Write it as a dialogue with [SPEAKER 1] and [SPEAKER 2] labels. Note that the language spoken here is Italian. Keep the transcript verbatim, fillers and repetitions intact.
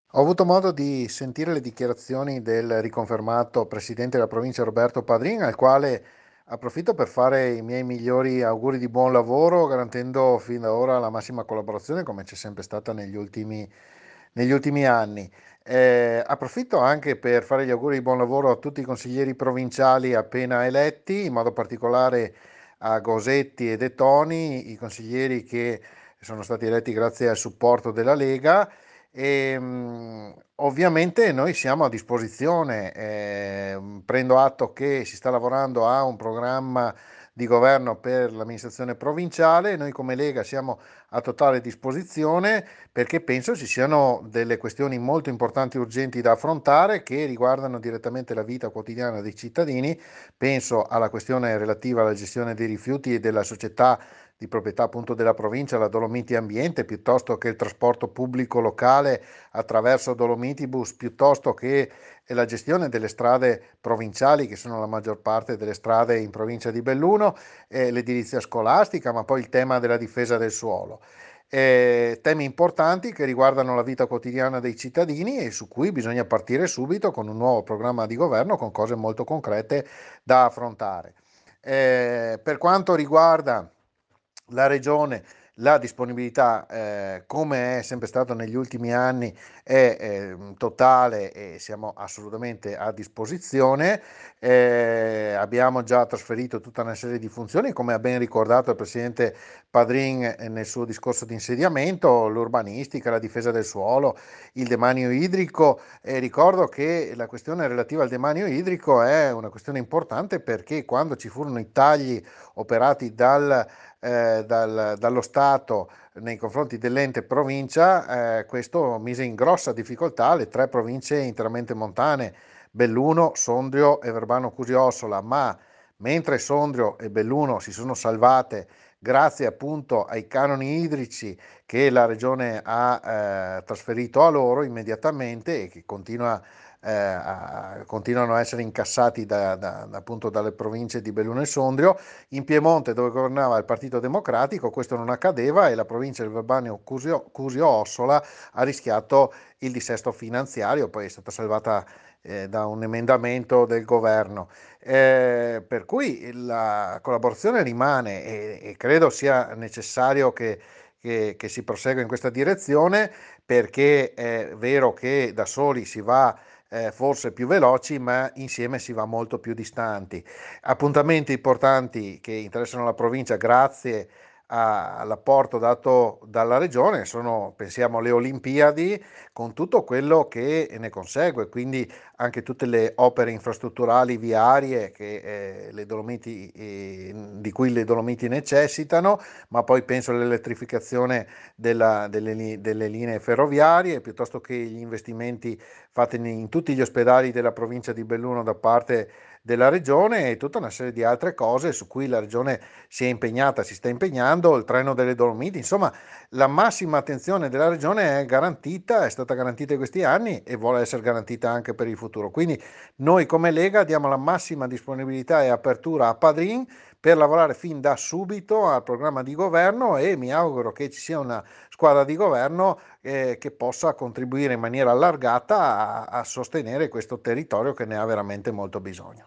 [SPEAKER 1] Ho avuto modo di sentire le dichiarazioni del riconfermato presidente della provincia Roberto Padrin, al quale approfitto per fare i miei migliori auguri di buon lavoro, garantendo fin da ora la massima collaborazione, come c'è sempre stata negli ultimi, negli ultimi anni. Eh, approfitto anche per fare gli auguri di buon lavoro a tutti i consiglieri provinciali appena eletti, in modo particolare a Gosetti e De Toni, i consiglieri che sono stati eletti grazie al supporto della Lega. E, mh, ovviamente noi siamo a disposizione, eh, prendo atto che si sta lavorando a un programma di governo per l'amministrazione provinciale. Noi come Lega siamo a totale disposizione perché penso ci siano delle questioni molto importanti e urgenti da affrontare che riguardano direttamente la vita quotidiana dei cittadini. Penso alla questione relativa alla gestione dei rifiuti e della società di proprietà appunto della provincia, la Dolomiti Ambiente, piuttosto che il trasporto pubblico locale attraverso Dolomitibus, piuttosto che la gestione delle strade provinciali, che sono la maggior parte delle strade in provincia di Belluno, eh, l'edilizia scolastica, ma poi il tema della difesa del suolo. Eh, temi importanti che riguardano la vita quotidiana dei cittadini e su cui bisogna partire subito con un nuovo programma di governo con cose molto concrete da affrontare. Eh, per quanto riguarda la regione, la disponibilità, eh, come è sempre stato negli ultimi anni, è eh, totale e siamo assolutamente a disposizione. Eh, abbiamo già trasferito tutta una serie di funzioni, come ha ben ricordato il presidente Padrin eh, nel suo discorso di insediamento, l'urbanistica, la difesa del suolo, il demanio idrico. E ricordo che la questione relativa al demanio idrico è una questione importante perché quando ci furono i tagli operati dal eh, dal- dallo Stato nei confronti dell'ente provincia, eh, questo mise in grossa difficoltà le tre province interamente montane, Belluno, Sondrio e Verbano Cusio-Ossola, ma mentre Sondrio e Belluno si sono salvate grazie appunto ai canoni idrici che la regione ha eh, trasferito a loro immediatamente e che continua, eh, a- continuano a essere incassati da- da- da- appunto dalle province di Belluno e Sondrio. In Piemonte, dove governava il Partito Democratico, questo non accadeva e la provincia del Verbano Cusio, Cusio-Ossola ha rischiato il dissesto finanziario, poi è stata salvata eh, da un emendamento del governo. Eh, per cui la collaborazione rimane e, e credo sia necessario che, che, che si prosegua in questa direzione perché è vero che da soli si va eh, forse più veloci, ma insieme si va molto più distanti. Appuntamenti importanti che interessano la provincia grazie a- all'apporto dato dalla regione sono, pensiamo, le Olimpiadi con tutto quello che ne consegue, quindi anche tutte le opere infrastrutturali viarie che, eh, le Dolomiti, eh, di cui le Dolomiti necessitano, ma poi penso all'elettrificazione della- delle, li- delle linee ferroviarie, piuttosto che gli investimenti fatti in, in tutti gli ospedali della provincia di Belluno da parte della regione e tutta una serie di altre cose su cui la regione si è impegnata, si sta impegnando, il treno delle Dolomiti, insomma la massima attenzione della regione è garantita, è stata garantita in questi anni e vuole essere garantita anche per il futuro. Quindi noi come Lega diamo la massima disponibilità e apertura a Padrin per lavorare fin da subito al programma di governo e mi auguro che ci sia una squadra di governo eh, che possa contribuire in maniera allargata a, a sostenere questo territorio che ne ha veramente molto bisogno.